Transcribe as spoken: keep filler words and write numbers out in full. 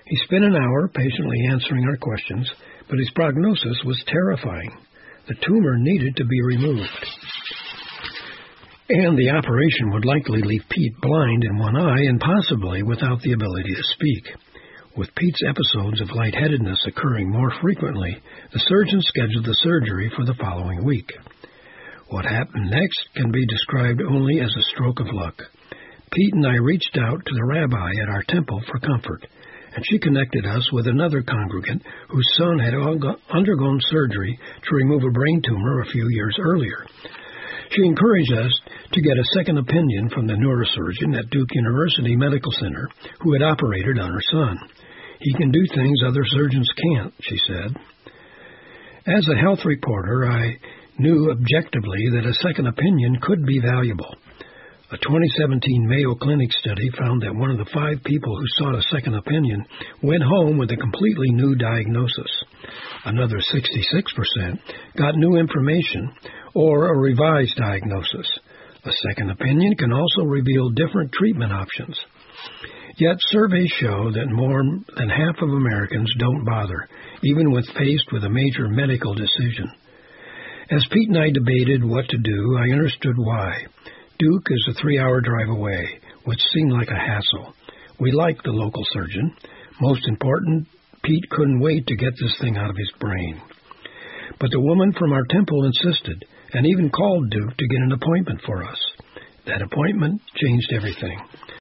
He spent an hour patiently answering our questions, but his prognosis was terrifying. The tumor needed to be removed, and the operation would likely leave Pete blind in one eye and possibly without the ability to speak. With Pete's episodes of lightheadedness occurring more frequently, the surgeon scheduled the surgery for the following week. What happened next can be described only as a stroke of luck. Pete and I reached out to the rabbi at our temple for comfort, and she connected us with another congregant whose son had undergone surgery to remove a brain tumor a few years earlier. She encouraged us to get a second opinion from the neurosurgeon at Duke University Medical Center who had operated on her son. He can do things other surgeons can't, she said. As a health reporter, I knew objectively that a second opinion could be valuable. A twenty seventeen Mayo Clinic study found that one of the five people who sought a second opinion went home with a completely new diagnosis. Another sixty-six percent got new information or a revised diagnosis. A second opinion can also reveal different treatment options. Yet surveys show that more than half of Americans don't bother, even when faced with a major medical decision. As Pete and I debated what to do, I understood why. Duke is a three-hour drive away, which seemed like a hassle. We liked the local surgeon. Most important, Pete couldn't wait to get this thing out of his brain. But the woman from our temple insisted, and even called Duke to get an appointment for us. That appointment changed everything.